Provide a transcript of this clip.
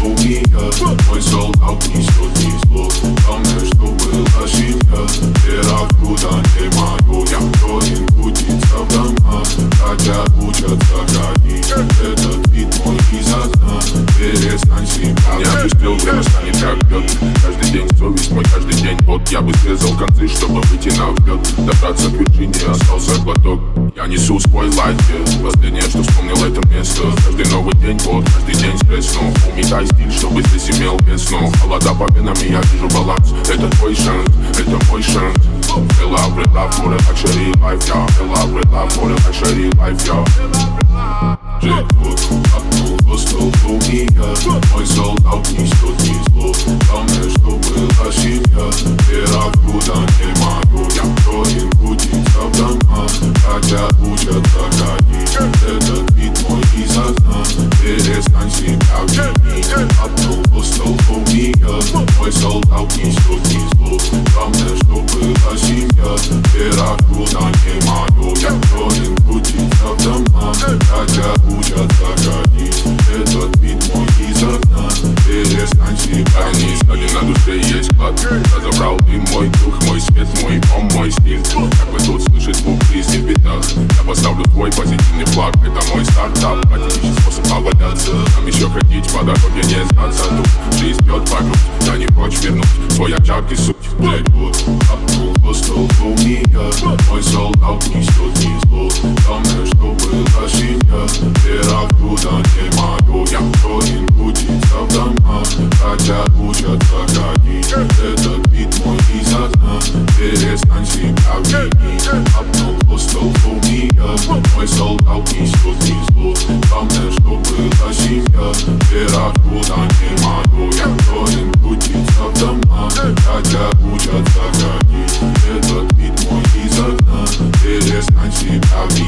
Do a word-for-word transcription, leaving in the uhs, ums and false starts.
умия. Мой солдат несет низло. Главное, что была семья. Вера в куда не могу. Я вроде крутится в дома, хотя учатся ходить. Этот вид мой из окна. Перестань себя. Не опустил, время станет как лед. Каждый день совесть мой, каждый день пот. Я бы срезал концы, чтобы выйти на взлет. Добраться к вершине, остался глоток. Я несу свой лайфе. Последнее, что вспомнил, это место. Каждый новый день пот, каждый день стресс. Но уметай стиль, чтобы здесь имел вес. Но холода по венам, и я вижу баланс. Это твой шанс, это мой шанс. Fill up with love for the luxury life, yeah. Fill up with love for the luxury life, yeah. Джекпот, окно по столбу мия. Мой солдат несет низло. Главное, что была семья. Вера в куда не могу. Я вроде крутится в дома, хотя учатся ходить. Этот вид мой из окна. Перестань себя винить. Окно по столбу мия. Мой солдат несет низло. Главное, что была семья. Вера в куда не могу. Я вроде крутится в дома, хотя учатся ходить. Этот вид мой из окна. Перестань себя винить. Один на душе есть клад. Разобрал ты мой дух, мой свет, мой дом, мой стиль. Как бы тут слышать звук жизни в битах. Я поставлю твой позитивный флаг. Это мой стартап, практический способ поваляться. Нам еще ходить по дороге, не сдаться. Тут жизнь бьет вокруг, я не прочь вернуть свой очаг и суть. Джекпот, окно по столбу мия. Мой солдат несет низло. Главное, что была семья. Вера в куда не могу. Я вроде крутится в дома, хотя учатся ходить. Этот вид мой из окна. Перестань себя винить. Окно по столбу мия. Мой солдат несет низло. Главное, что была семья. Вера в куда не могу. Я вроде крутится в дома, хотя учатся ходить. Этот вид мой из окна. Перестань себя винить.